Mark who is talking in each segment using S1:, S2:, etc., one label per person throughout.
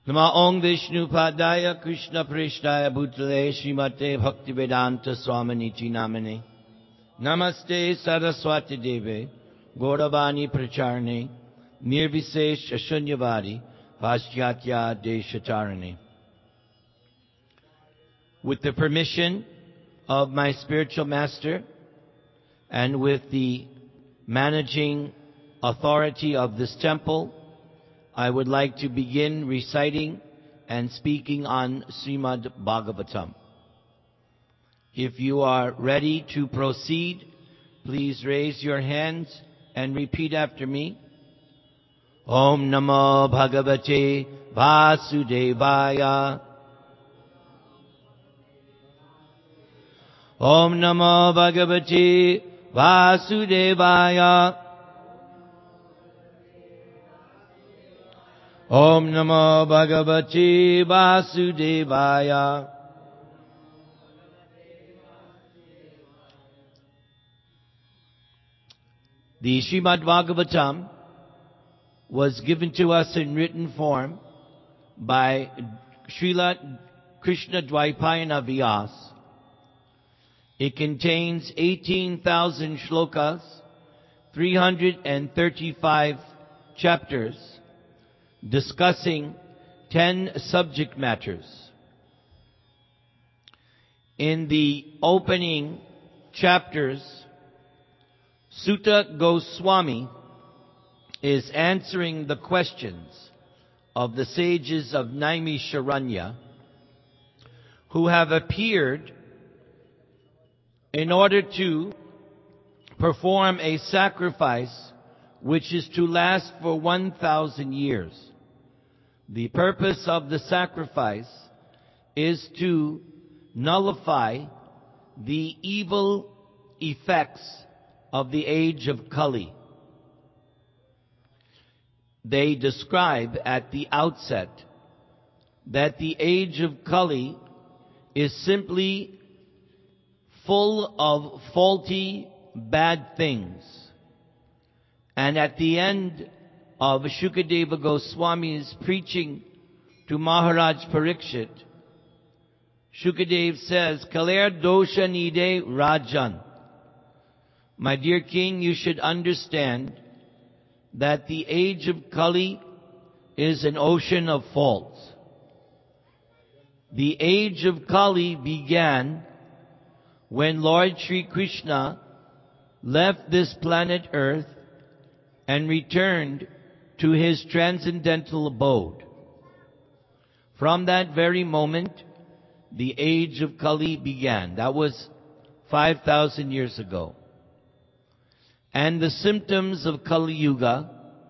S1: Namaong Vishnu Padaya Krishna Prishtaya Bhutale Srimate Bhaktivedanta Swaminiti Namane Namaste Saraswati Deve Gauravani Pracharne Nirvisesh Shunyavadi Paschatya Deshatarane. With the permission of my spiritual master and with the managing authority of this temple, I would like to begin reciting and speaking on Srimad Bhagavatam. If you are ready to proceed, please raise your hands and repeat after me. Om Namo Bhagavate Vasudevaya. Om Namo Bhagavate Vasudevaya. Om Namo Bhagavate Vasudevaya. The Srimad Bhagavatam was given to us in written form by Srila Krishna Dvaipayana Vyas. It contains 18,000 shlokas, 335 chapters, discussing 10 subject matters. In the opening chapters, Sutta Goswami is answering the questions of the sages of Naimisharanya who have appeared in order to perform a sacrifice which is to last for 1,000 years. The purpose of the sacrifice is to nullify the evil effects of the age of Kali. They describe at the outset that the age of Kali is simply full of faulty, bad things. And at the end of Shukadeva Goswami's preaching to Maharaj Parikshit, Shukadev says, Kaler dosha nide rajan. My dear king, you should understand that the age of Kali is an ocean of faults. The age of Kali began when Lord Shri Krishna left this planet Earth and returned to his transcendental abode. From that very moment, the age of Kali began. That was 5,000 years ago. And the symptoms of Kali Yuga,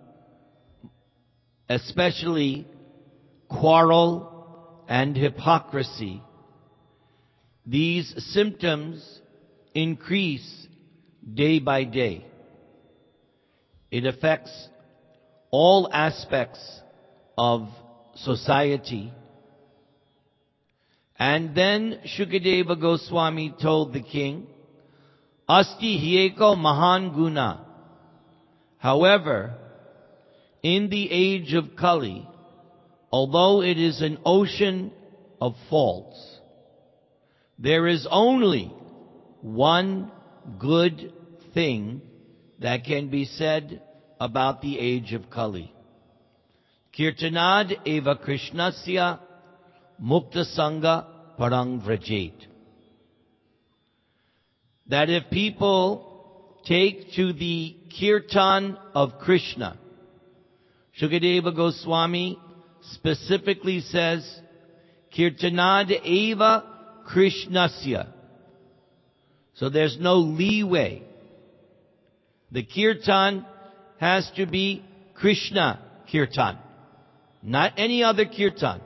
S1: especially quarrel and hypocrisy, these symptoms increase day by day. It affects all aspects of society. And then Shukadeva Goswami told the king, Asti hieko mahan guna. However, in the age of Kali, although it is an ocean of faults, there is only one good thing that can be said about the age of Kali. Kirtanad eva Krishnasya mukta sangha parang vrajet. That if people take to the kirtan of Krishna, Shukadeva Goswami specifically says, Kirtanad eva Krishnasya. So there's no leeway. The kirtan has to be Krishna kirtan, not any other kirtan.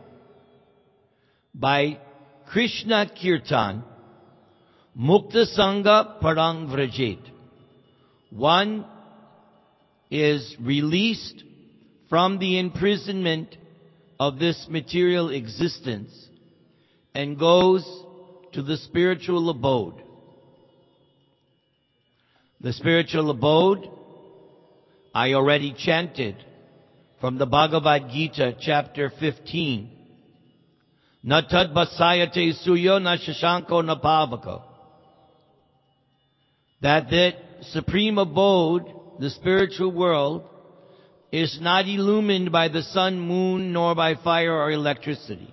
S1: By Krishna kirtan, Mukta Sangha Parang Vrajet. One is released from the imprisonment of this material existence and goes to the spiritual abode. The spiritual abode, I already chanted from the Bhagavad Gita, chapter 15. Na tad basayate suyo na shashanko na pavako. That the supreme abode, the spiritual world, is not illumined by the sun, moon, nor by fire or electricity.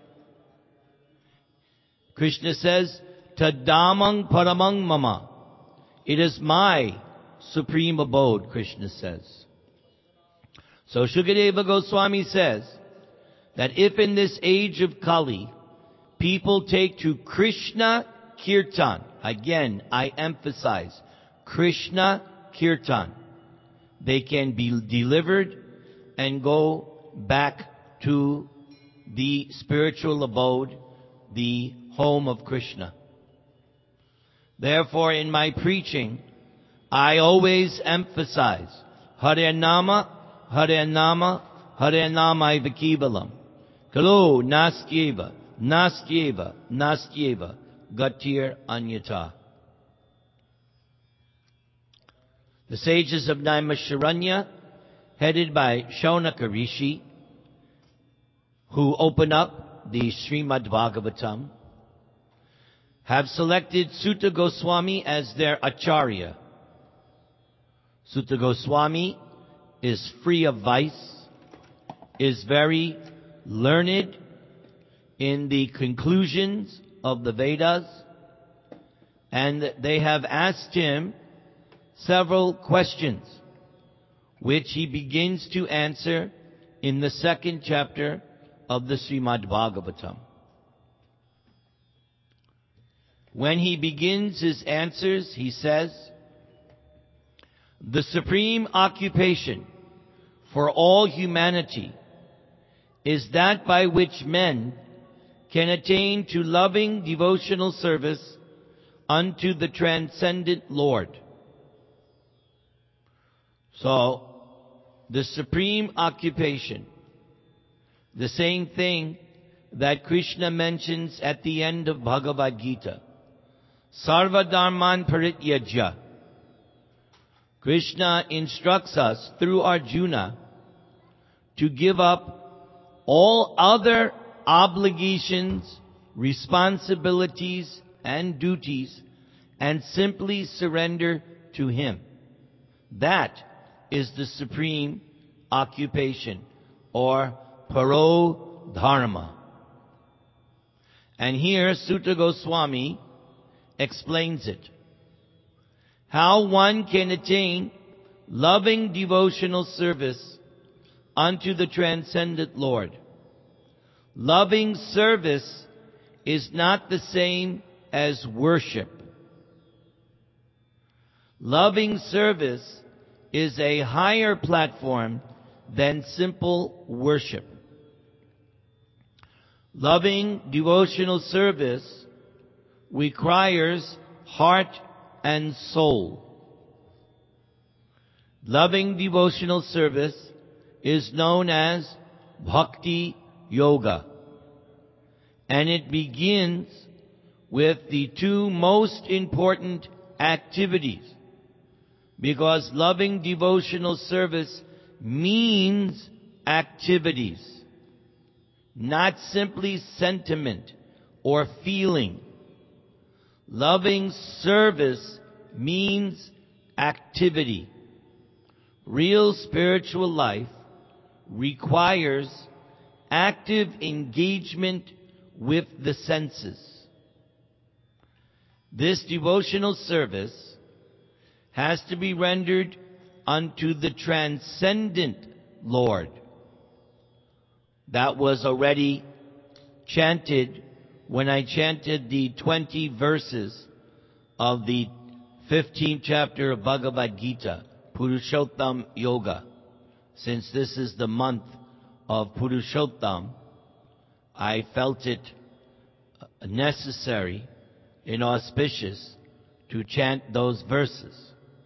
S1: Krishna says, Tadamang paramang mama. It is my supreme abode, Krishna says. So Shukadeva Goswami says that if in this age of Kali, people take to Krishna Kirtan, again, I emphasize, Krishna Kirtan, they can be delivered and go back to the spiritual abode, the home of Krishna. Therefore, in my preaching, I always emphasize Hare Nama, Hare Nama, Hare Nama Ivakivalam. Kalo Nastyeva, Nastyeva, Nastyeva, Gatir Anyata. The sages of Naimisharanya, headed by Shaunaka Rishi, who open up the Srimad Bhagavatam, have selected Sutta Goswami as their Acharya. Sutta Goswami is free of vice, is very learned in the conclusions of the Vedas, and they have asked him several questions, which he begins to answer in the second chapter of the Srimad Bhagavatam. When he begins his answers, he says, the supreme occupation for all humanity is that by which men can attain to loving devotional service unto the transcendent Lord. So, the supreme occupation, the same thing that Krishna mentions at the end of Bhagavad Gita, Sarva Dharman Parityajya. Krishna instructs us through Arjuna to give up all other obligations, responsibilities, and duties and simply surrender to Him. That is the supreme occupation, or Paro Dharma. And here Sutta Goswami explains it. How one can attain loving devotional service unto the transcendent Lord. Loving service is not the same as worship. Loving service is a higher platform than simple worship. Loving devotional service requires heart and soul. Loving devotional service is known as Bhakti Yoga. And it begins with the two most important activities. Because loving devotional service means activities, not simply sentiment or feeling. Loving service means activity. Real spiritual life requires active engagement with the senses. This devotional service has to be rendered unto the transcendent Lord. That was already chanted when I chanted the 20 verses of the 15th chapter of Bhagavad Gita, Purushottam Yoga. Since this is the month of Purushottam, I felt it necessary and auspicious to chant those verses.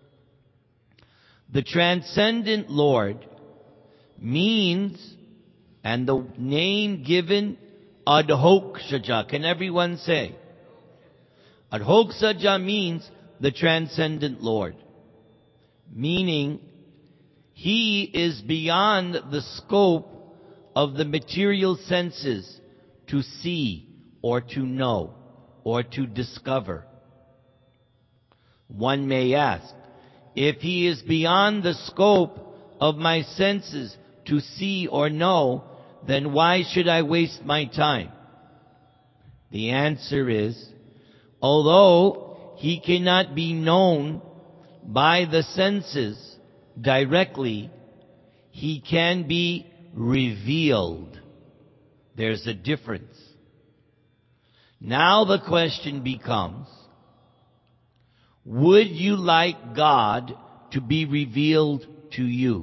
S1: The transcendent Lord means, and the name given, Adhokshaja. Can everyone say? Adhokshaja means the transcendent Lord. Meaning, he is beyond the scope of the material senses to see or to know or to discover. One may ask, if he is beyond the scope of my senses to see or know, then why should I waste my time? The answer is, although he cannot be known by the senses directly, he can be revealed. There's a difference. Now the question becomes, would you like God to be revealed to you?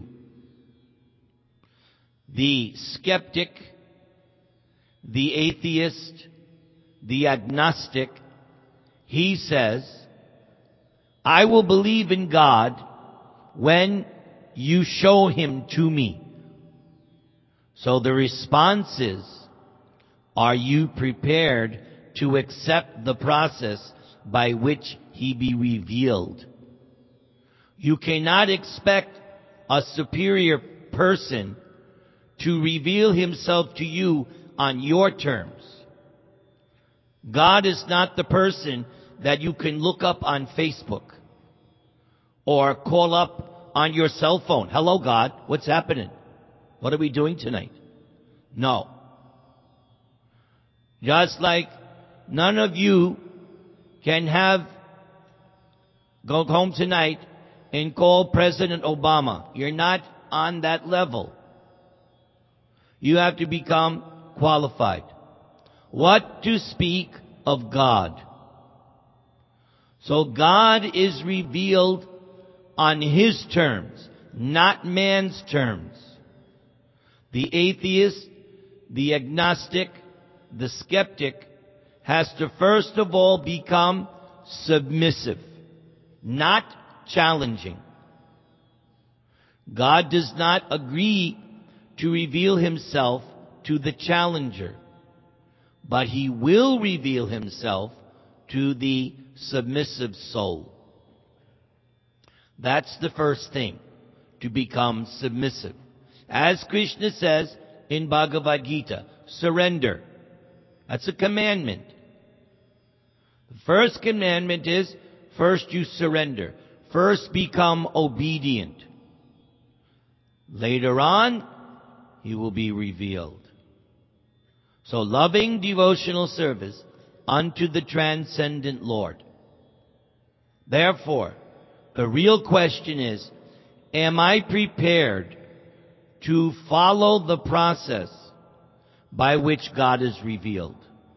S1: The skeptic, the atheist, the agnostic, he says, I will believe in God when you show him to me. So the response is, are you prepared to accept the process by which he be revealed? You cannot expect a superior person to reveal himself to you on your terms. God is not the person that you can look up on Facebook or call up on your cell phone. Hello, God, what's happening? What are we doing tonight? No. Just like none of you can go home tonight and call President Obama. You're not on that level. You have to become qualified. What to speak of God? So God is revealed on his terms, not man's terms. The atheist, the agnostic, the skeptic has to first of all become submissive, not challenging. God does not agree to reveal himself to the challenger, but he will reveal himself to the submissive soul. That's the first thing, to become submissive. As Krishna says in Bhagavad Gita, surrender. That's a commandment. The first commandment is, first you surrender. First become obedient. Later on, he will be revealed. So loving devotional service unto the transcendent Lord. Therefore, the real question is, am I prepared to follow the process by which God is revealed?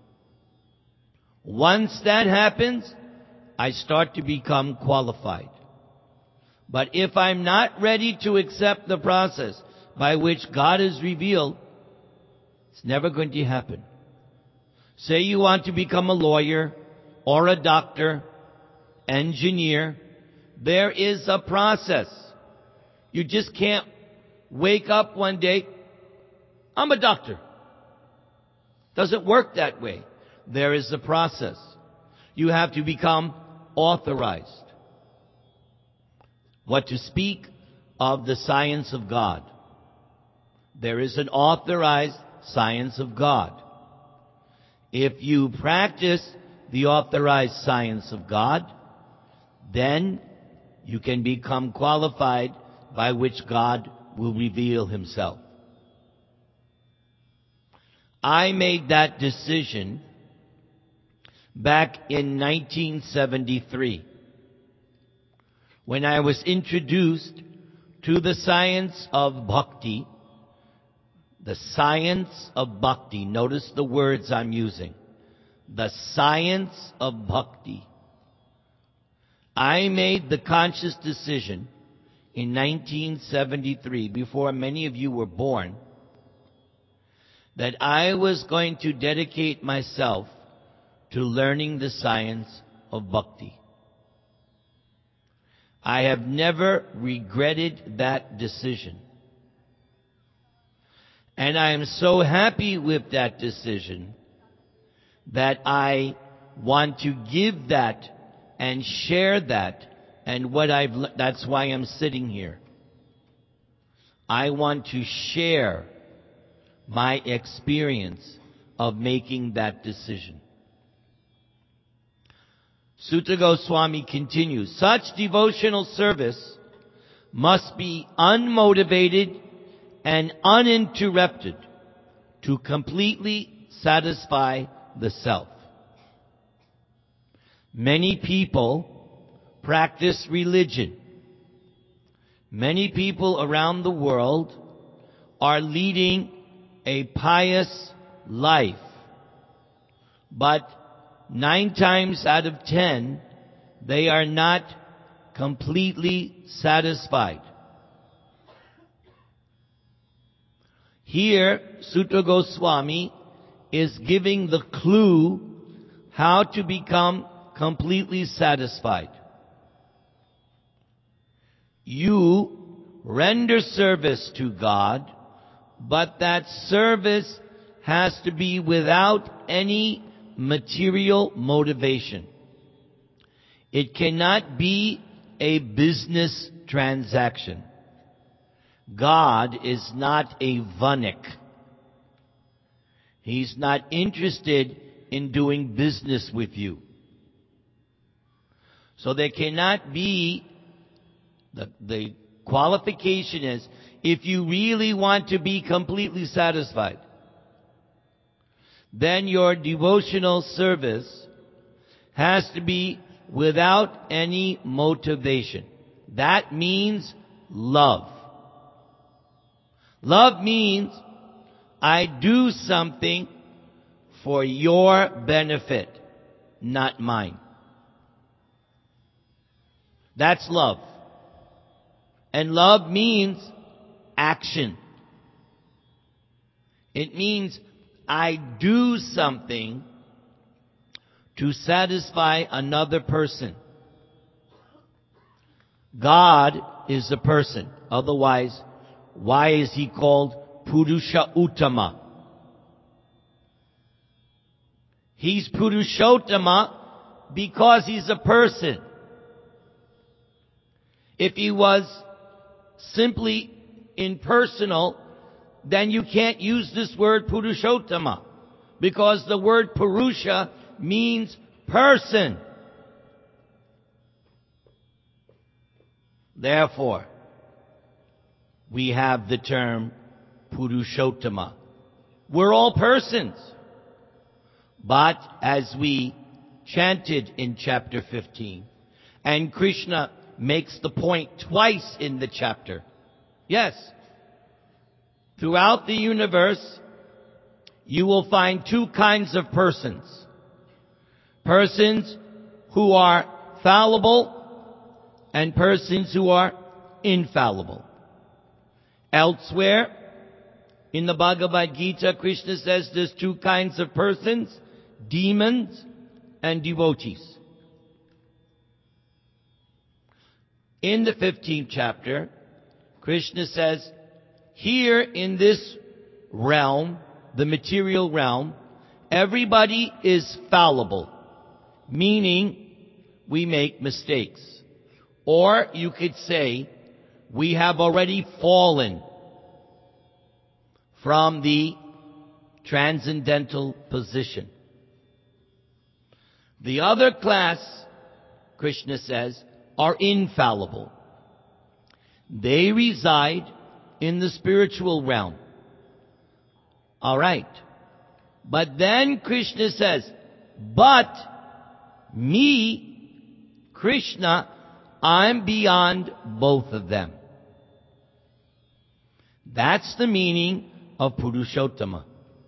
S1: Once that happens, I start to become qualified. But if I'm not ready to accept the process by which God is revealed, it's never going to happen. Say you want to become a lawyer or a doctor, engineer. There is a process. You just can't wake up one day, I'm a doctor. Doesn't work that way. There is a process. You have to become authorized. What to speak of the science of God? There is an authorized science of God. If you practice the authorized science of God, then you can become qualified by which God will reveal himself. I made that decision back in 1973 when I was introduced to the science of bhakti. The science of bhakti. Notice the words I'm using. The science of bhakti. I made the conscious decision in 1973, before many of you were born, that I was going to dedicate myself to learning the science of bhakti. I have never regretted that decision. And I am so happy with that decision that I want to give that and share that, and that's why I'm sitting here. I want to share my experience of making that decision. Sutta Goswami continues, such devotional service must be unmotivated and uninterrupted to completely satisfy the self. Many people practice religion. Many people around the world are leading a pious life. But 9 times out of 10, they are not completely satisfied. Here, Sutta Goswami is giving the clue how to become completely satisfied. You render service to God, but that service has to be without any material motivation. It cannot be a business transaction. God is not a vanik. He's not interested in doing business with you. So there cannot be, the qualification is, if you really want to be completely satisfied, then your devotional service has to be without any motivation. That means love. Love means I do something for your benefit, not mine. That's love. And love means action. It means I do something to satisfy another person. God is a person. Otherwise, why is he called Purusha Uttama? He's Purushottama because he's a person. If he was simply impersonal, then you can't use this word Purushottama, because the word Purusha means person. Therefore, we have the term Purushottama. We're all persons. But as we chanted in chapter 15, and Krishna makes the point twice in the chapter. Yes, throughout the universe, you will find 2 kinds of persons. Persons who are fallible and persons who are infallible. Elsewhere, in the Bhagavad Gita, Krishna says there's 2 kinds of persons, demons and devotees. In the 15th chapter, Krishna says, here in this realm, the material realm, everybody is fallible, meaning we make mistakes. Or you could say, we have already fallen from the transcendental position. The other class, Krishna says, are infallible. They reside in the spiritual realm. All right. But then Krishna says, but me, Krishna, I'm beyond both of them. That's the meaning of Purushottama.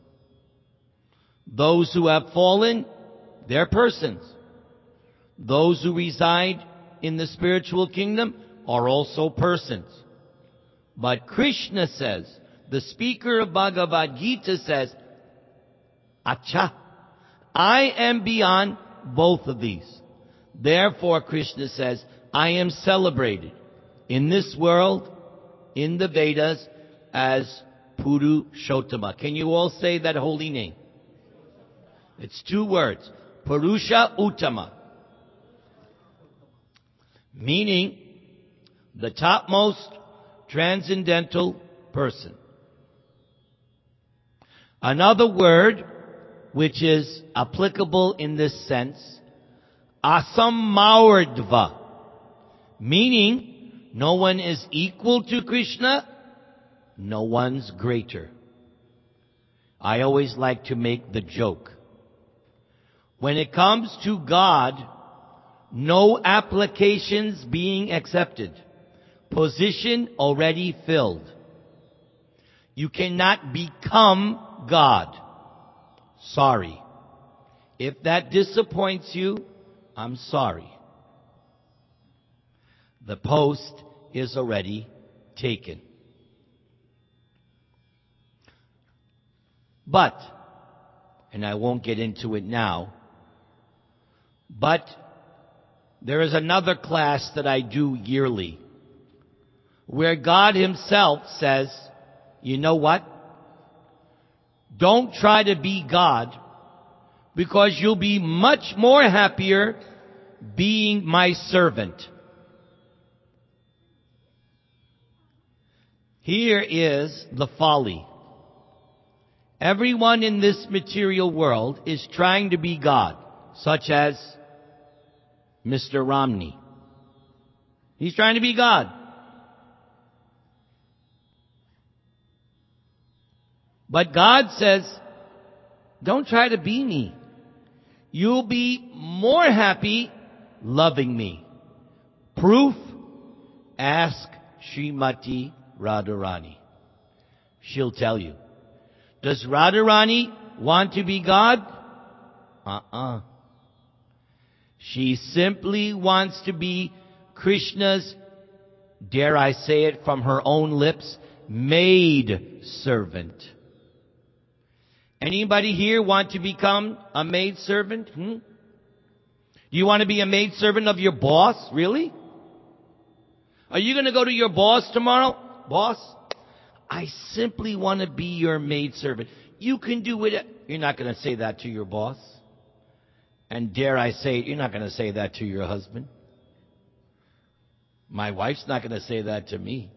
S1: Those who have fallen, they're persons. Those who reside in the spiritual kingdom are also persons. But Krishna says, the speaker of Bhagavad Gita says, Acha, I am beyond both of these. Therefore, Krishna says, I am celebrated in this world, in the Vedas, as Purushottama. Can you all say that holy name? It's 2 words. Purusha Uttama. Meaning, the topmost transcendental person. Another word which is applicable in this sense, asamardva, meaning no one is equal to Krishna, no one's greater. I always like to make the joke. When it comes to God, no applications being accepted. Position already filled. You cannot become God. Sorry. If that disappoints you, I'm sorry. The post is already taken. But, and I won't get into it now, but there is another class that I do yearly where God Himself says, you know what? Don't try to be God, because you'll be much more happier being my servant. Here is the folly. Everyone in this material world is trying to be God, such as Mr. Romney. He's trying to be God. But God says, don't try to be me. You'll be more happy loving me. Proof? Ask Srimati Radharani. She'll tell you. Does Radharani want to be God? She simply wants to be Krishna's, dare I say it from her own lips, maid servant. Anybody here want to become a maid servant? Do you want to be a maid servant of your boss? Really? Are you going to go to your boss tomorrow? Boss, I simply want to be your maid servant. You can do it. You're not going to say that to your boss. And dare I say it, you're not going to say that to your husband. My wife's not going to say that to me.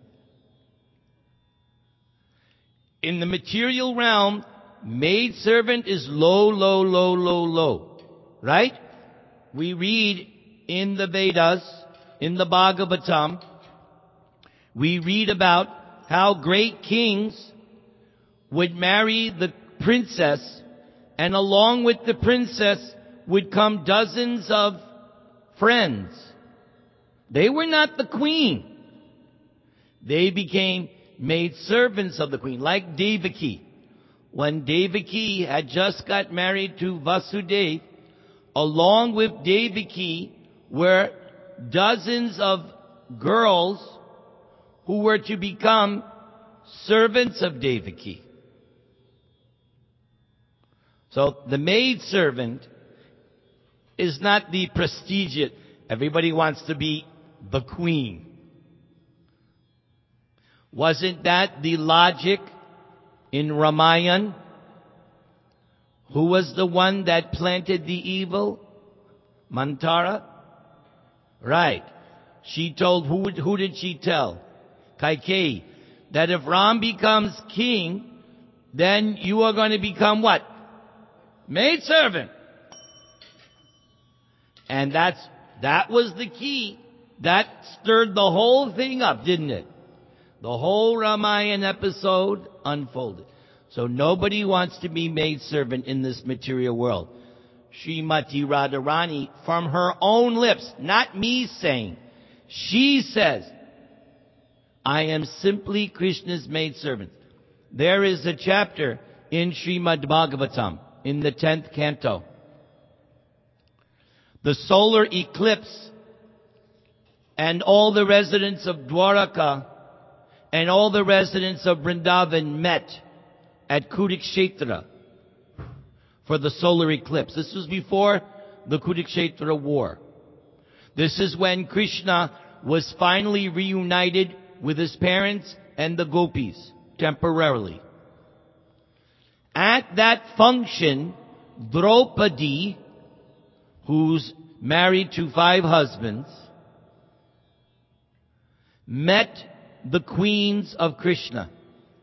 S1: In the material realm, maid servant is low, low, low, low, low. Right? We read in the Vedas, in the Bhagavatam, we read about how great kings would marry the princess, and along with the princess would come dozens of friends. They were not the queen. They became maid servants of the queen, like Devaki. When Devaki had just got married to Vasudeva, along with Devaki were dozens of girls who were to become servants of Devaki. So the maid servant is not the prestigious. Everybody wants to be the queen. Wasn't that the logic in Ramayana? Who was the one that planted the evil? Mantara? Right. She told, who did she tell? Kaikeyi. That if Ram becomes king, then you are going to become what? Maid servant. And that was the key. That stirred the whole thing up, didn't it? The whole Ramayana episode unfolded. So nobody wants to be maid servant in this material world. Srimati Radharani, from her own lips, not me saying, she says, I am simply Krishna's maid servant. There is a chapter in Srimad Bhagavatam, in the 10th canto. The solar eclipse and all the residents of Dwaraka and all the residents of Vrindavan met at Kurukshetra for the solar eclipse. This was before the Kurukshetra war. This is when Krishna was finally reunited with his parents and the gopis, temporarily. At that function, Draupadi, who's married to 5 husbands, met the queens of Krishna.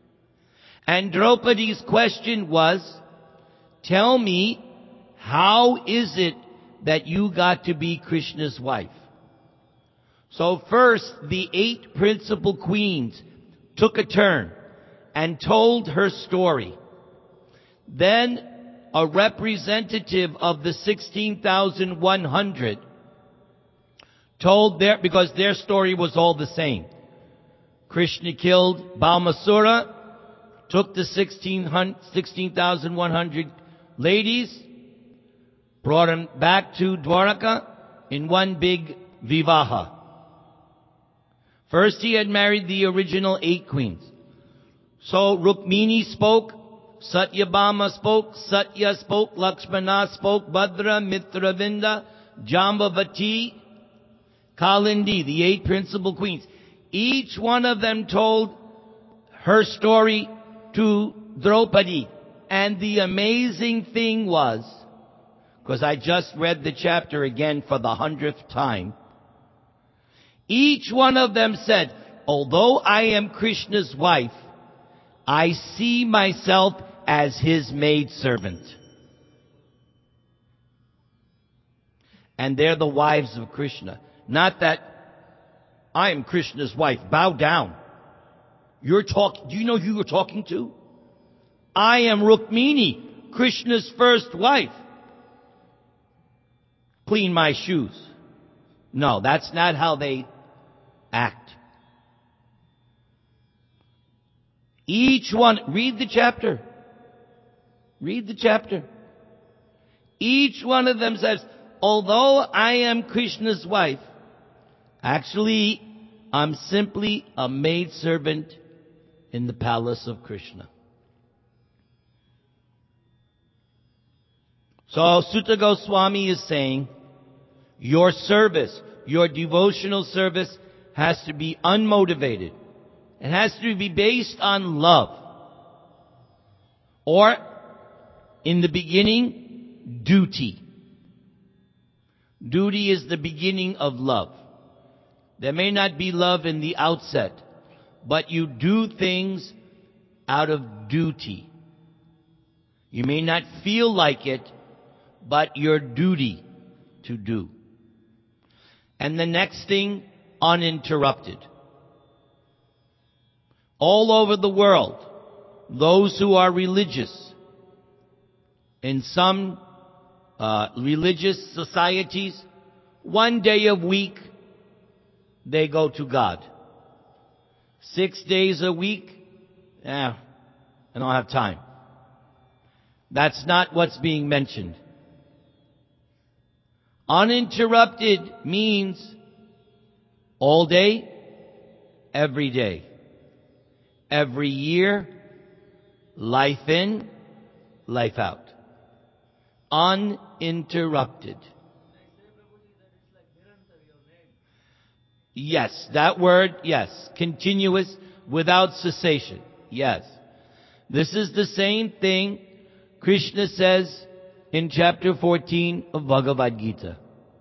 S1: And Draupadi's question was, tell me, how is it that you got to be Krishna's wife? So first, the 8 principal queens took a turn and told her story. Then a representative of the 16,100 told because their story was all the same. Krishna killed Balmasura, took the 16,100 ladies, brought them back to Dwaraka in one big vivaha. First he had married the original 8 queens. So Rukmini spoke, Satyabhama spoke, Satya spoke, Lakshmana spoke, Bhadra, Mitravinda, Jambavati, Kalindi, the 8 principal queens. Each one of them told her story to Draupadi. And the amazing thing was, because I just read the chapter again for the 100th time, each one of them said, although I am Krishna's wife, I see myself as his maidservant. And they're the wives of Krishna. Not that I am Krishna's wife. Bow down. Do you know who you're talking to? I am Rukmini, Krishna's first wife. Clean my shoes. No, that's not how they act. Each one, read the chapter. Read the chapter. Each one of them says, although I am Krishna's wife, actually, I'm simply a maidservant in the palace of Krishna. So Sutta Goswami is saying, your service, your devotional service has to be unmotivated. It has to be based on love. Or, in the beginning, duty. Duty is the beginning of love. There may not be love in the outset, but you do things out of duty. You may not feel like it, but your duty to do. And the next thing, uninterrupted. All over the world, those who are religious, in some religious societies, one day a week, they go to God. 6 days a week, I don't have time. That's not what's being mentioned. Uninterrupted means all day, every day. Every year, life in, life out. Uninterrupted. Yes, that word, yes. Continuous, without cessation. Yes. This is the same thing Krishna says in chapter 14 of Bhagavad Gita.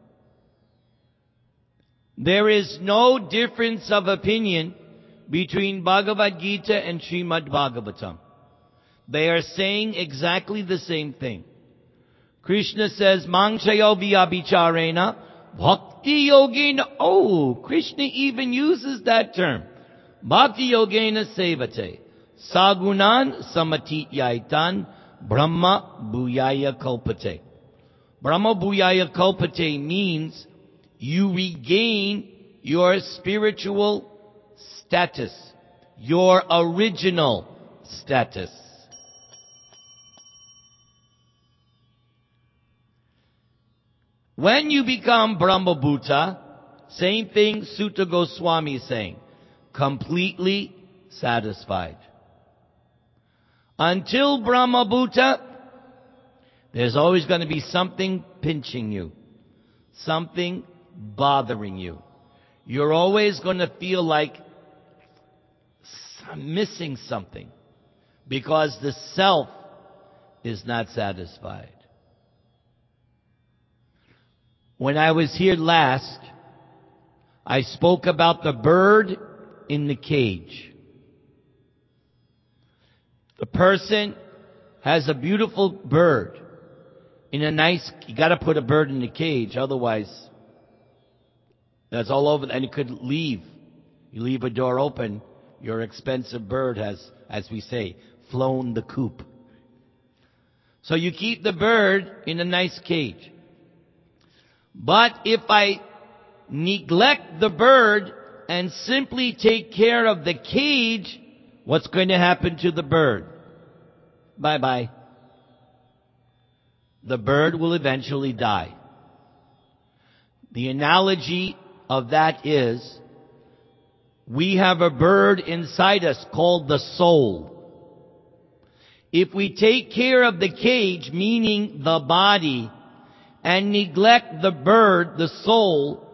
S1: There is no difference of opinion between Bhagavad Gita and Srimad Bhagavatam. They are saying exactly the same thing. Krishna says, Mangchayo vyabhicharena bhakti yogena. Oh, Krishna even uses that term. Bhakti yogena sevate. Sagunan samatityaitan brahma bhuyaya kalpate. Brahma bhuyaya kalpate means you regain your spiritual status, your original status. When you become Brahma Bhuta, same thing Sutta Goswami is saying, completely satisfied. Until Brahma Bhuta, there's always going to be something pinching you, something bothering you. You're always going to feel like I'm missing something because the self is not satisfied. When I was here last, I spoke about the bird in the cage. The person has a beautiful bird in a nice, you gotta put a bird in a cage, otherwise that's all over, and it could leave. You leave a door open, your expensive bird has, as we say, flown the coop. So you keep the bird in a nice cage. But if I neglect the bird and simply take care of the cage, what's going to happen to the bird? Bye-bye. The bird will eventually die. The analogy of that is, we have a bird inside us called the soul. If we take care of the cage, meaning the body, and neglect the bird, the soul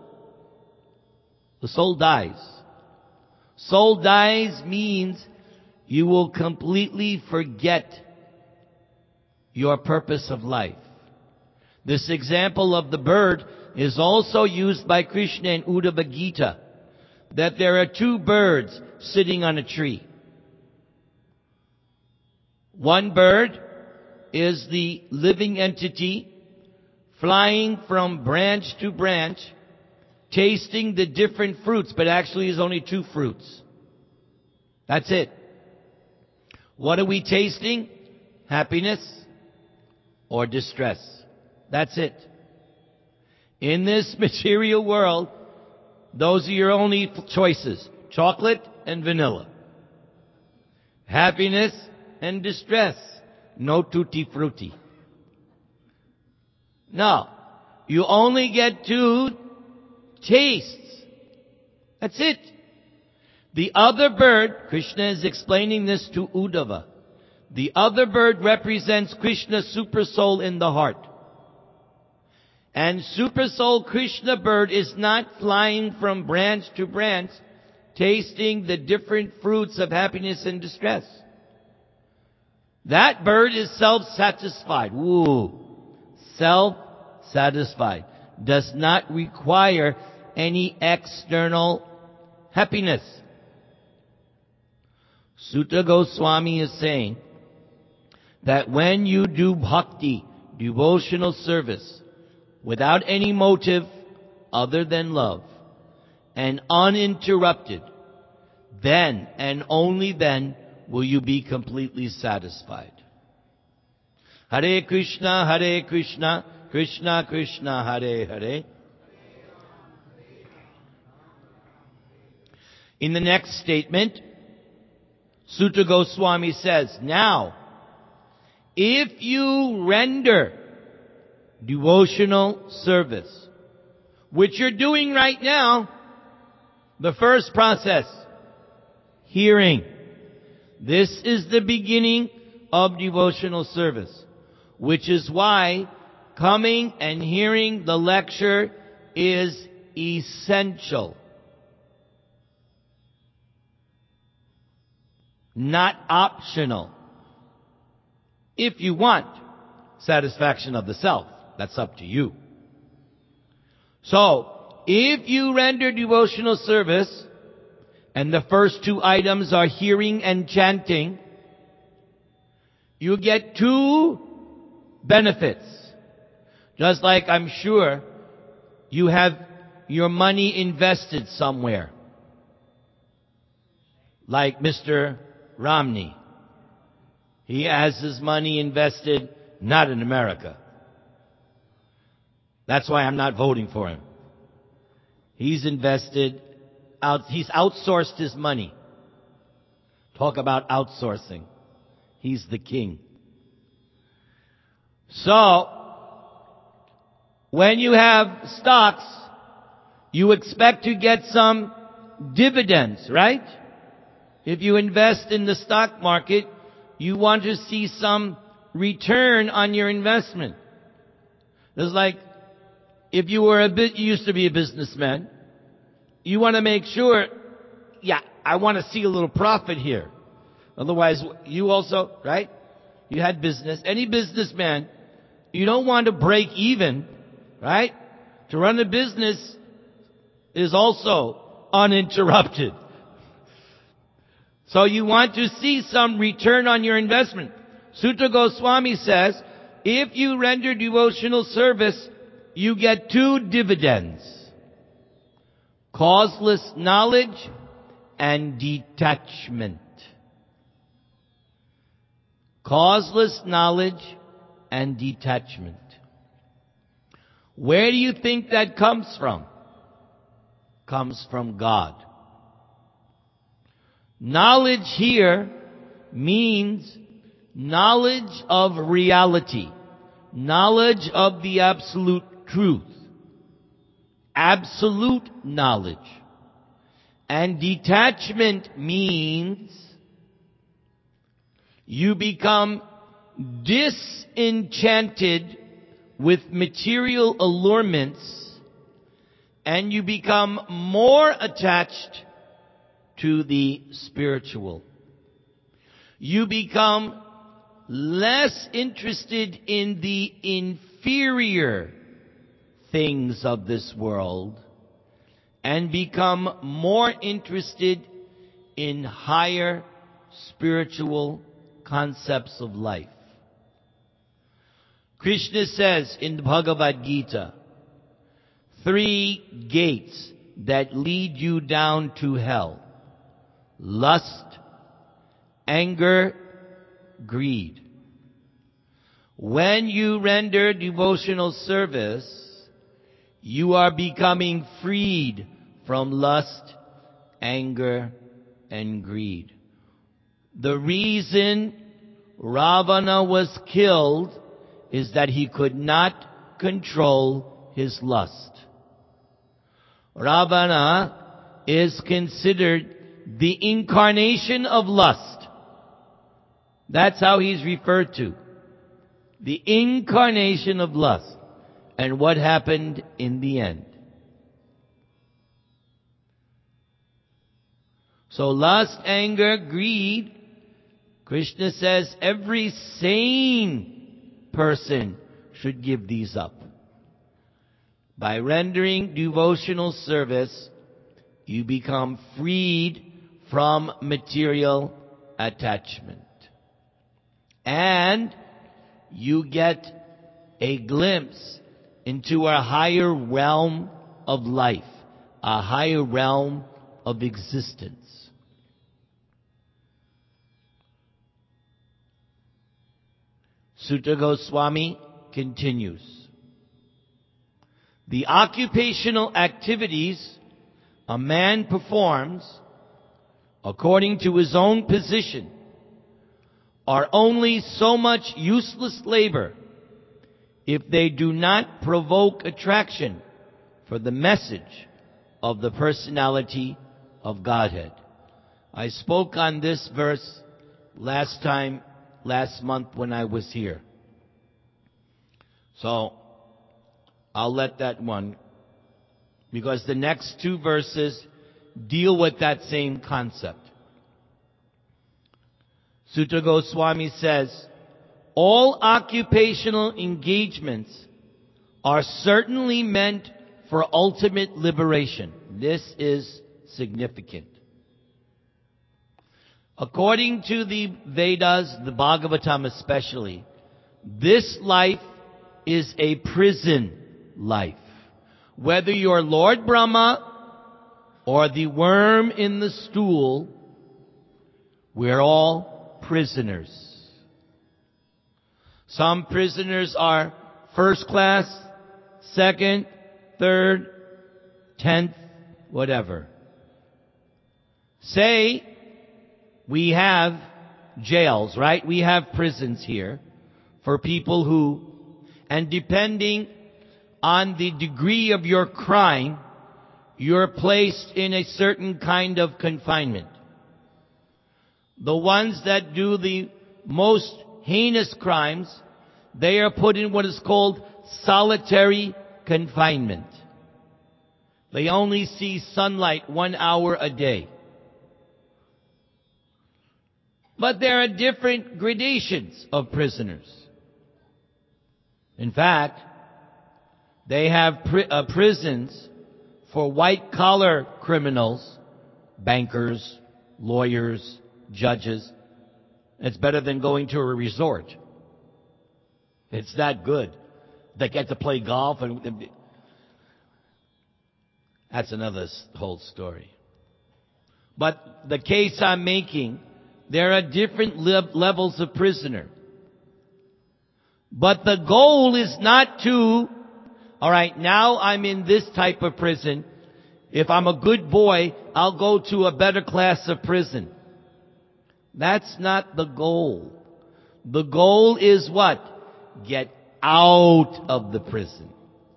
S1: dies. Soul dies means you will completely forget your purpose of life. This example of the bird is also used by Krishna in Uddhava Gita, that there are two birds sitting on a tree. One bird is the living entity flying from branch to branch, tasting the different fruits, but actually is only two fruits. That's it. What are we tasting? Happiness or distress. That's it. In this material world, those are your only choices. Chocolate and vanilla. Happiness and distress. No tutti frutti. No. You only get two tastes. That's it. The other bird, Krishna is explaining this to Uddhava. The other bird represents Krishna's super soul in the heart. And super soul Krishna bird is not flying from branch to branch, tasting the different fruits of happiness and distress. That bird is self-satisfied. Woo! Self-satisfied. Does not require any external happiness. Sutta Goswami is saying that when you do bhakti, devotional service, without any motive other than love, and uninterrupted, then and only then will you be completely satisfied. Hare Krishna, Krishna Krishna, Hare Hare. In the next statement, Sutta Goswami says, now, if you render devotional service, which you're doing right now, the first process, hearing. This is the beginning of devotional service, which is why coming and hearing the lecture is essential. Not optional. If you want satisfaction of the self, that's up to you. So, if you render devotional service, and the first two items are hearing and chanting, you get two benefits. Just like I'm sure you have your money invested somewhere. Like Mr. Romney. He has his money invested not in America. That's why I'm not voting for him. He's invested he's outsourced his money. Talk about outsourcing. He's the king. So, when you have stocks, you expect to get some dividends, right? If you invest in the stock market, you want to see some return on your investment. It's like, if you used to be a businessman, you want to make sure, I want to see a little profit here. Otherwise, you also, right? You had business. Any businessman, you don't want to break even, right? To run a business is also uninterrupted. So you want to see some return on your investment. Sutta Goswami says, if you render devotional service, you get 2 dividends. Causeless knowledge and detachment. Causeless knowledge and detachment. Where do you think that comes from? Comes from God. Knowledge here means knowledge of reality. Knowledge of the absolute truth. Absolute knowledge. And detachment means you become disenchanted with material allurements and you become more attached to the spiritual. You become less interested in the inferior things of this world and become more interested in higher spiritual concepts of life. Krishna says in the Bhagavad Gita, 3 gates that lead you down to hell: lust, anger, greed. When you render devotional service, you are becoming freed from lust, anger, and greed. The reason Ravana was killed is that he could not control his lust. Ravana is considered the incarnation of lust. That's how he's referred to. The incarnation of lust. And what happened in the end? So lust, anger, greed, Krishna says every sane person should give these up. By rendering devotional service, you become freed from material attachment. And you get a glimpse into a higher realm of life, a higher realm of existence. Sutta Goswami continues. The occupational activities a man performs according to his own position are only so much useless labor if they do not provoke attraction for the message of the personality of Godhead. I spoke on this verse last month when I was here. So, I'll let that one, because the next 2 verses deal with that same concept. Sutta Goswami says, all occupational engagements are certainly meant for ultimate liberation. This is significant. According to the Vedas, the Bhagavatam especially, this life is a prison life. Whether you're Lord Brahma or the worm in the stool, we're all prisoners. Some prisoners are first class, second, third, 10th, whatever. Say we have jails, right? We have prisons here for people who, and depending on the degree of your crime, you're placed in a certain kind of confinement. The ones that do the most heinous crimes, they are put in what is called solitary confinement. They only see sunlight 1 hour a day. But there are different gradations of prisoners. In fact, they have prisons for white-collar criminals, bankers, lawyers, judges. It's better than going to a resort. It's that good. They get to play golf, and that's another whole story. But the case I'm making, there are different levels of prisoner. But the goal is not to, all right, now I'm in this type of prison. If I'm a good boy, I'll go to a better class of prison. That's not the goal. The goal is what? Get out of the prison.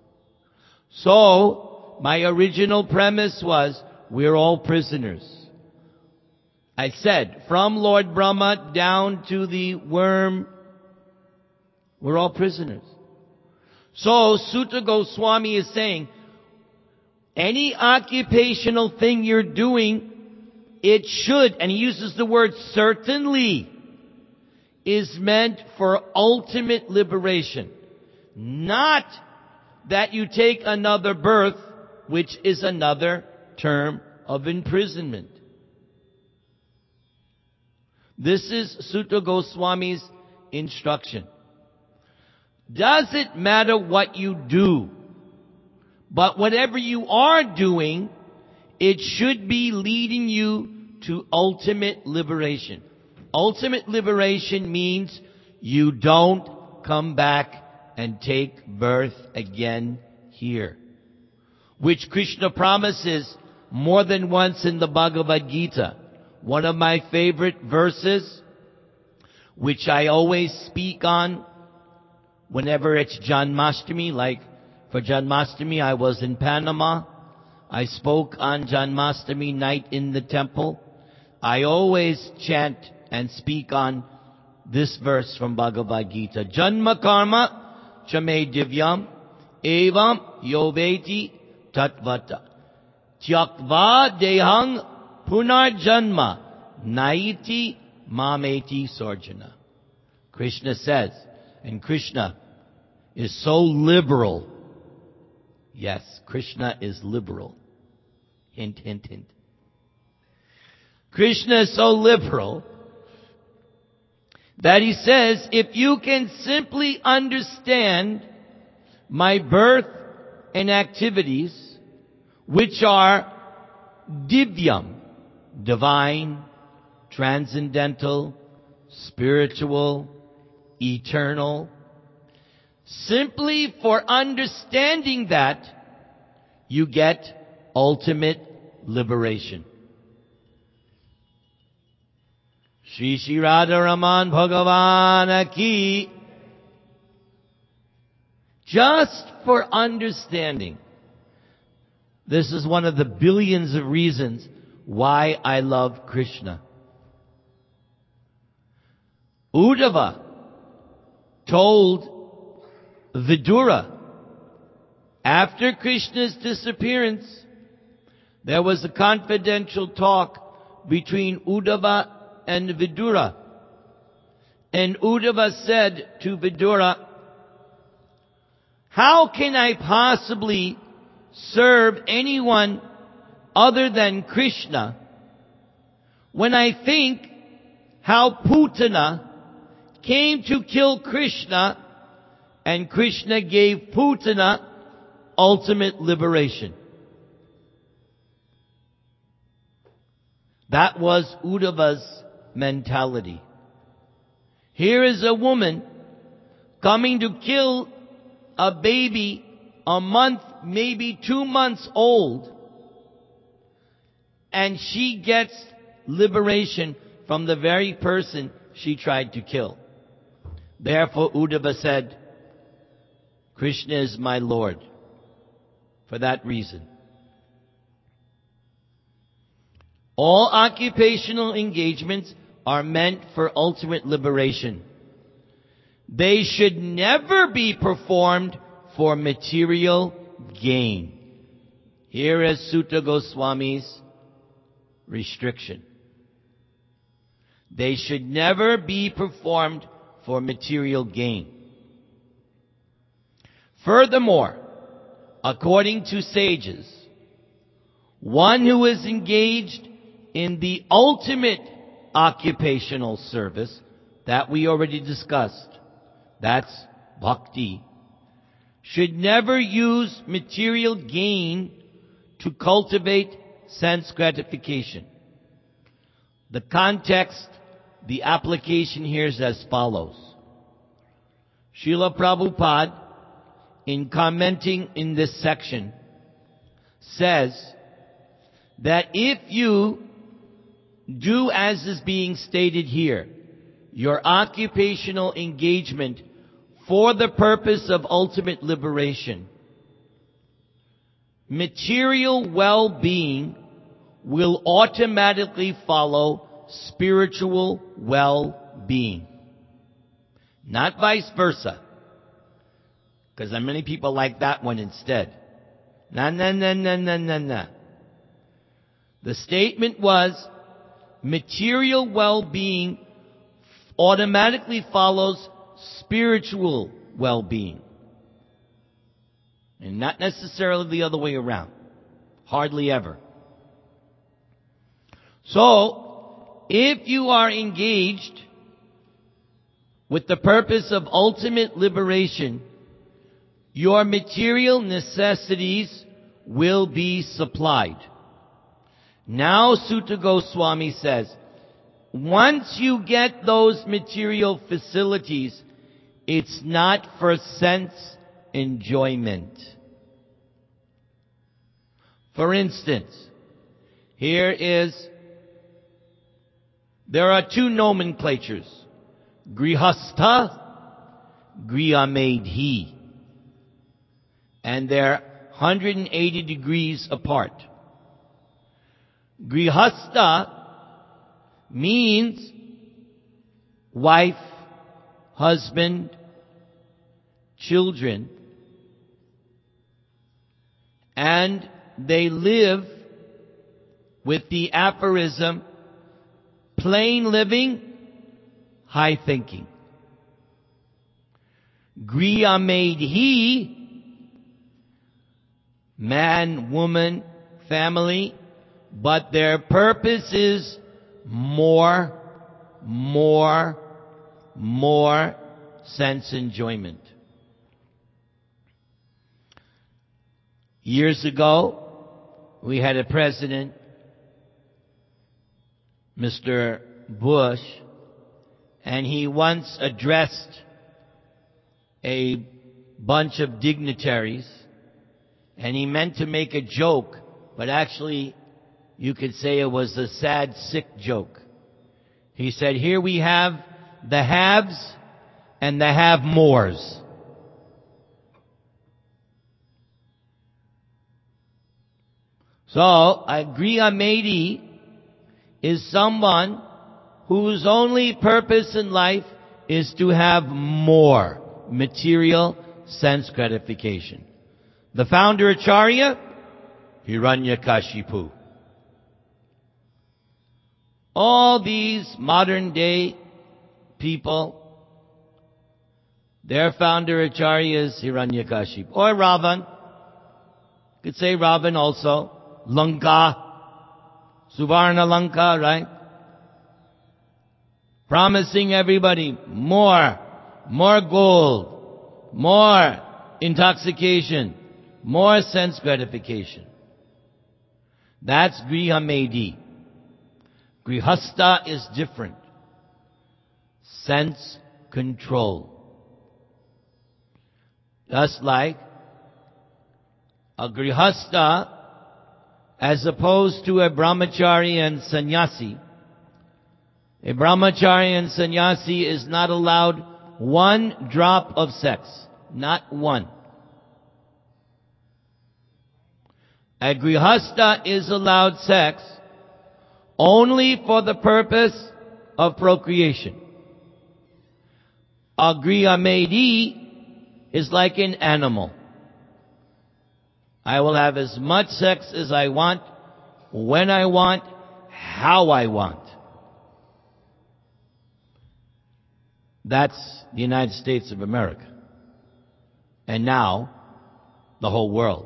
S1: So, my original premise was, we're all prisoners. I said, from Lord Brahma down to the worm, we're all prisoners. So, Sutta Goswami is saying, any occupational thing you're doing, it should, and he uses the word certainly, is meant for ultimate liberation. Not that you take another birth, which is another term of imprisonment. This is Sutta Goswami's instruction. Does it matter what you do? But whatever you are doing, it should be leading you to ultimate liberation. Ultimate liberation means you don't come back and take birth again here. Which Krishna promises more than once in the Bhagavad Gita. One of my favorite verses, which I always speak on whenever it's Janmashtami. Like for Janmashtami, I was in Panama. I spoke on Janmashtami night in the temple. I always chant and speak on this verse from Bhagavad Gita. Janma karma chame divyam evam yoveti tatvata tyaktva dehang punarjanma naiti mameti sarjana. Krishna says, and Krishna is so liberal. Yes, Krishna is liberal. Hint, hint, hint. Krishna is so liberal that he says, if you can simply understand my birth and activities, which are divyam, divine, transcendental, spiritual, eternal, simply for understanding that, you get ultimate liberation. Shri Shri Radharaman Bhagavana Ki. Just for understanding. This is one of the billions of reasons why I love Krishna. Uddhava told Vidura, after Krishna's disappearance, there was a confidential talk between Uddhava and Vidura. And Uddhava said to Vidura, how can I possibly serve anyone other than Krishna when I think how Putana came to kill Krishna and Krishna gave Putana ultimate liberation? That was Uddhava's mentality. Here is a woman coming to kill a baby a month, maybe 2 months old, and she gets liberation from the very person she tried to kill. Therefore, Uddhava said, Krishna is my Lord. For that reason. All occupational engagements are meant for ultimate liberation. They should never be performed for material gain. Here is Sutta Goswami's restriction. They should never be performed for material gain. Furthermore, according to sages, one who is engaged in the ultimate occupational service that we already discussed, that's bhakti, should never use material gain to cultivate sense gratification. The context, the application here is as follows. Srila Prabhupada, in commenting in this section, says that if you do as is being stated here, your occupational engagement for the purpose of ultimate liberation, material well-being will automatically follow spiritual well-being. Not vice versa. Because many people like that one instead. No. The statement was, material well-being automatically follows spiritual well-being. And not necessarily the other way around. Hardly ever. So, if you are engaged with the purpose of ultimate liberation, your material necessities will be supplied. Now Sutta Goswami says, once you get those material facilities, it's not for sense enjoyment. For instance, there are two nomenclatures, Grihastha, Grihamedhi. And they're 180 degrees apart. Grihastha means wife, husband, children, and they live with the aphorism, plain living, high thinking. Grihamedhi, man, woman, family, but their purpose is more sense enjoyment. Years ago, we had a president, Mr. Bush, and he once addressed a bunch of dignitaries, and he meant to make a joke, but actually you could say it was a sad, sick joke. He said, here we have the haves and the have-mores. So, a Grihamedhi is someone whose only purpose in life is to have more material sense gratification. The founder Acharya, Hiranyakashipu. All these modern day people, their founder Acharya is Hiranyakashipu. Or Ravan. You could say Ravan also. Lanka. Suvarna Lanka, right? Promising everybody more gold, more intoxication, more sense gratification. That's Grihamedhi. Grihastha is different. Sense control. Just like a Grihastha, as opposed to a brahmachari and sannyasi. A brahmachari and sannyasi is not allowed one drop of sex. Not one. A grihastha is allowed sex only for the purpose of procreation. A Grihamedhi is like an animal. I will have as much sex as I want, when I want, how I want. That's the United States of America. And now, the whole world.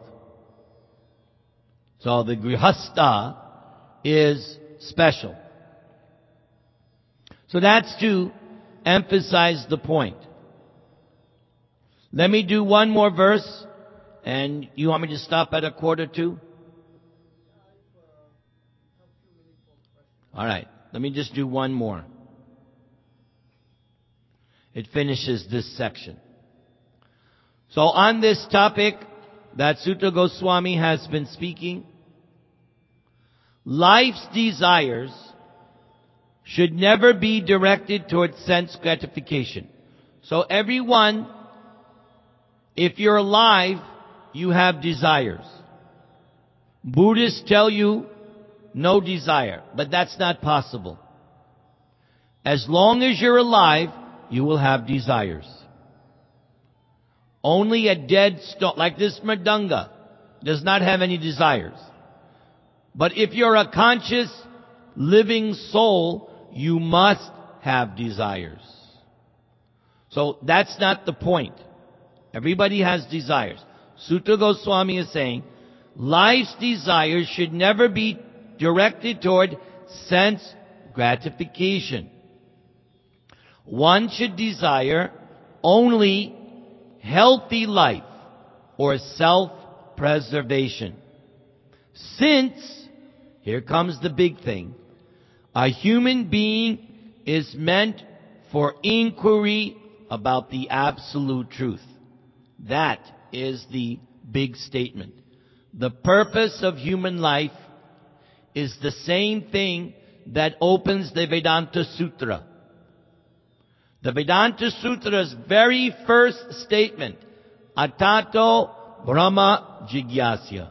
S1: So the Grihastha is special. So that's to emphasize the point. Let me do one more verse, and you want me to stop at 1:45? All right, let me just do one more. It finishes this section. So on this topic that Sutta Goswami has been speaking, life's desires should never be directed towards sense gratification. So everyone, if you're alive, you have desires. Buddhists tell you no desire, but that's not possible. As long as you're alive, you will have desires. Only a dead stone, like this mridanga, does not have any desires. But if you're a conscious, living soul, you must have desires. So that's not the point. Everybody has desires. Sutta Goswami is saying, life's desires should never be directed toward sense gratification. One should desire only healthy life or self-preservation. Since, here comes the big thing, a human being is meant for inquiry about the absolute truth. That is the big statement. The purpose of human life is the same thing that opens the Vedanta Sutra. The Vedanta Sutra's very first statement, Atato Brahma Jigyasya.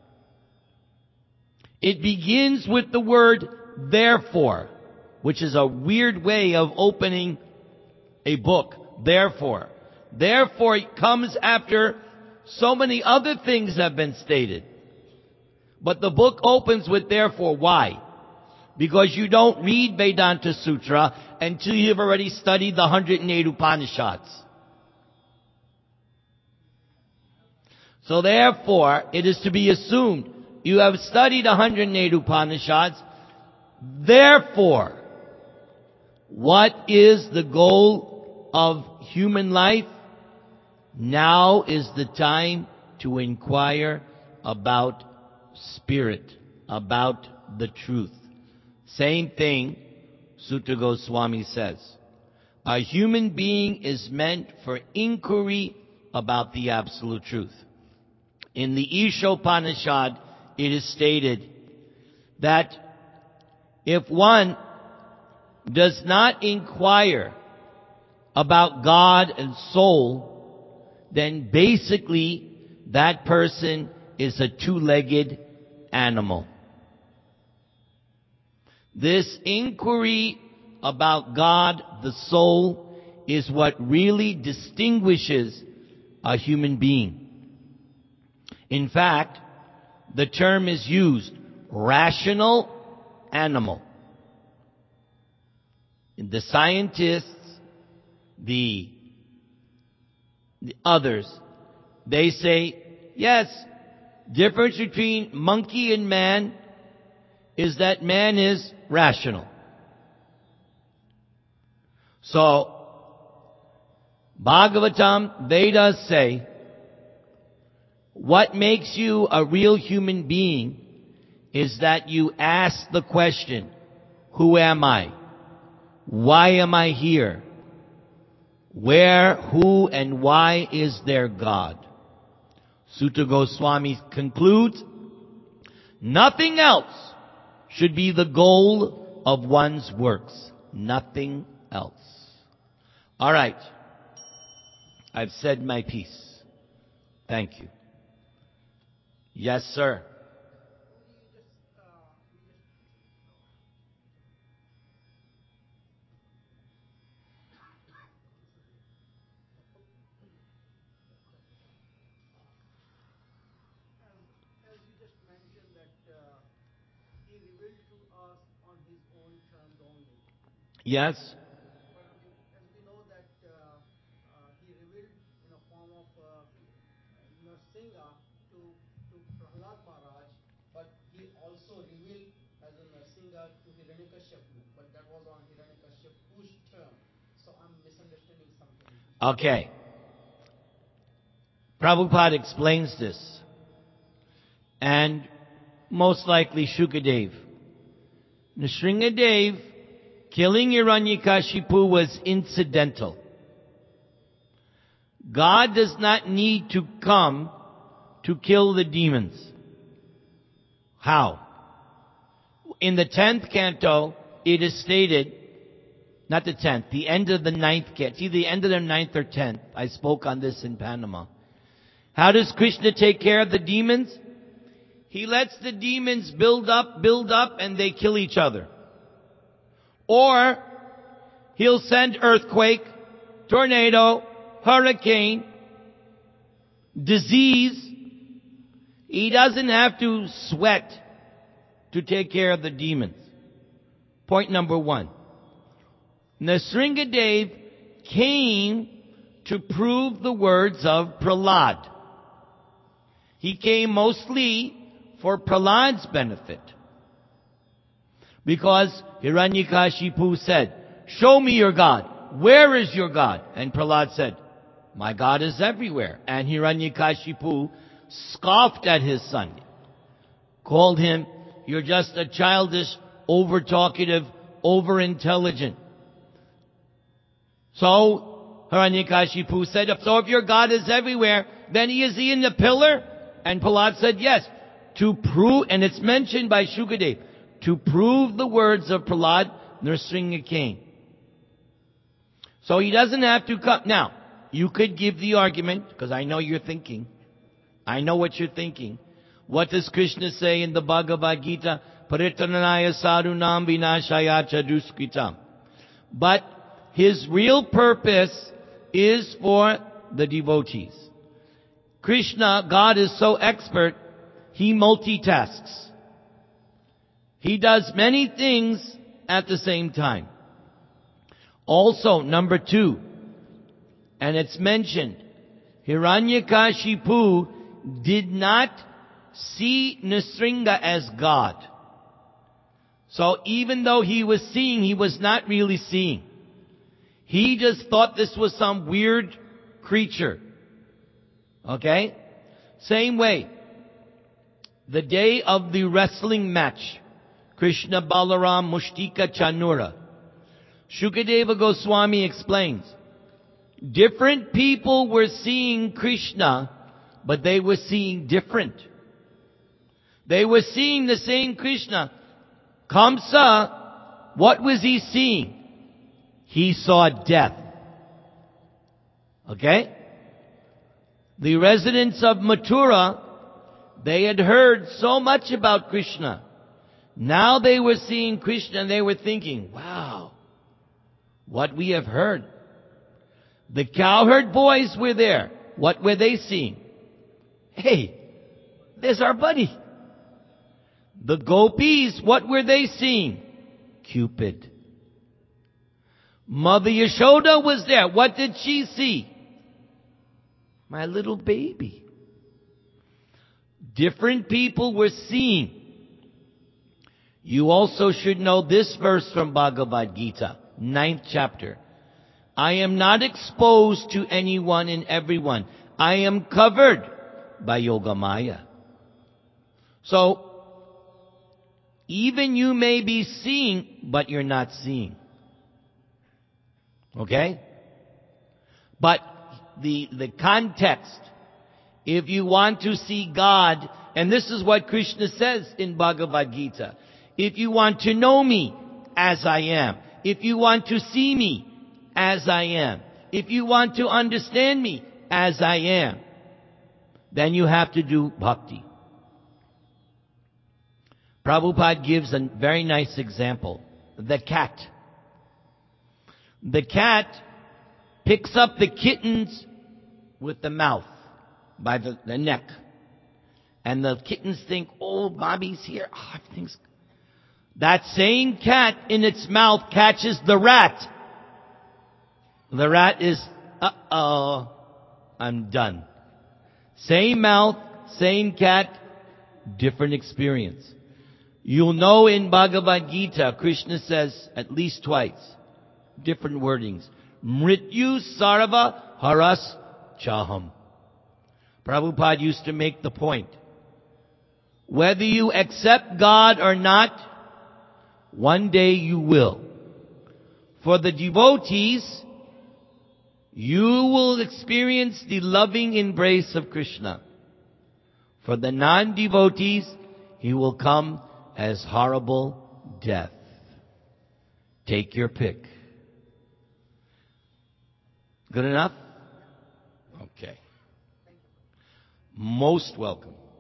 S1: It begins with the word therefore, which is a weird way of opening a book. Therefore. Therefore it comes after so many other things have been stated. But the book opens with therefore. Why? Because you don't read Vedanta Sutra until you've already studied the 108 Upanishads. So therefore, it is to be assumed you have studied 108 Upanishads. Therefore, what is the goal of human life? Now is the time to inquire about spirit, about the truth. Same thing, Sutta Goswami says. A human being is meant for inquiry about the absolute truth. In the Ishopanishad, it is stated that if one does not inquire about God and soul, then basically that person is a two-legged animal. This inquiry about God, the soul, is what really distinguishes a human being. In fact, the term is used, rational animal. The scientists, the others, they say, yes, difference between monkey and man is that man is rational. So, Bhagavatam, Vedas say, what makes you a real human being is that you ask the question, who am I? Why am I here? Where, who, and why is there God? Sutta Goswami concludes, nothing else should be the goal of one's works. Nothing else. All right. I've said my piece. Thank you. Yes, sir. Yes.
S2: as a Nrsinga to Hiranyakashipu, but that was on Hiranyakashipu's term. So I'm misunderstanding something.
S1: Okay. Prabhupada explains this. And most likely Shukadev. Nrsingadev killing Hiranyakashipu was incidental. God does not need to come to kill the demons. How? In the 10th canto, it is stated, not the 10th, the end of the 9th canto, it's either the end of the 9th or 10th. I spoke on this in Panama. How does Krishna take care of the demons? He lets the demons build up, and they kill each other. Or, He'll send earthquake, tornado, hurricane, disease. He doesn't have to sweat to take care of the demons. Point number 1. Nrsingadev came to prove the words of Prahlad. He came mostly for Prahlad's benefit. Because Hiranyakashipu said, "Show me your God. Where is your God?" And Prahlad said, "My God is everywhere." And Hiranyakashipu scoffed at his son. Called him, "You're just a childish, over-talkative, over-intelligent." So Hiranyakashipu said, "So if your God is everywhere, then is he in the pillar?" And Prahlad said, "Yes." To prove, and it's mentioned by Shukadev, to prove the words of Prahlad, Nrsinga came. So he doesn't have to come. Now, you could give the argument, because I know you're thinking. I know what you're thinking. What does Krishna say in the Bhagavad Gita? Paritranaya sadhunam vinashaya cha duskritam. But his real purpose is for the devotees. Krishna, God is so expert, he multitasks. He does many things at the same time. Also, number 2, and it's mentioned, Hiranyakashipu did not see Nrsinga as God. So even though he was seeing, he was not really seeing. He just thought this was some weird creature. Okay? Same way, the day of the wrestling match, Krishna Balaram Mushtika Chanura, Shukadeva Goswami explains, different people were seeing Krishna, but they were seeing different. They were seeing the same Krishna. Kamsa, what was he seeing? He saw death. Okay? The residents of Mathura, they had heard so much about Krishna. Now they were seeing Krishna and they were thinking, wow, what we have heard. The cowherd boys were there. What were they seeing? Hey, there's our buddy. The gopis, what were they seeing? Cupid. Mother Yashoda was there. What did she see? My little baby. Different people were seeing. You also should know this verse from Bhagavad Gita, 9th chapter. I am not exposed to anyone and everyone. I am covered by Yogamaya. So, even you may be seeing, but you're not seeing. Okay? But the context, if you want to see God, and this is what Krishna says in Bhagavad Gita, if you want to know me as I am, if you want to see me as I am, if you want to understand me as I am, then you have to do bhakti. Prabhupada gives a very nice example. The cat. The cat picks up the kittens with the mouth, by the neck. And the kittens think, oh, Bobby's here. Oh, everything's... That same cat in its mouth catches the rat. The rat is, uh-oh, I'm done. Same mouth, same cat, different experience. You'll know in Bhagavad Gita, Krishna says at least twice, different wordings, Mrityu Sarva Haras Chaham. Prabhupada used to make the point, whether you accept God or not, one day you will. For the devotees, you will experience the loving embrace of Krishna. For the non-devotees, he will come as horrible death. Take your pick. Good enough? Okay. Most welcome.